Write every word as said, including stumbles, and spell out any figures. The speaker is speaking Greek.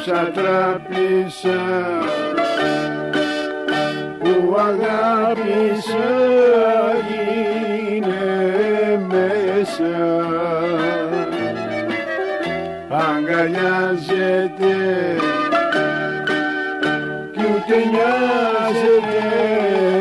όσα τράπησα που αγάπησα είναι μέσα. Αγκαλιάζεται κι ούτε νοιάζεται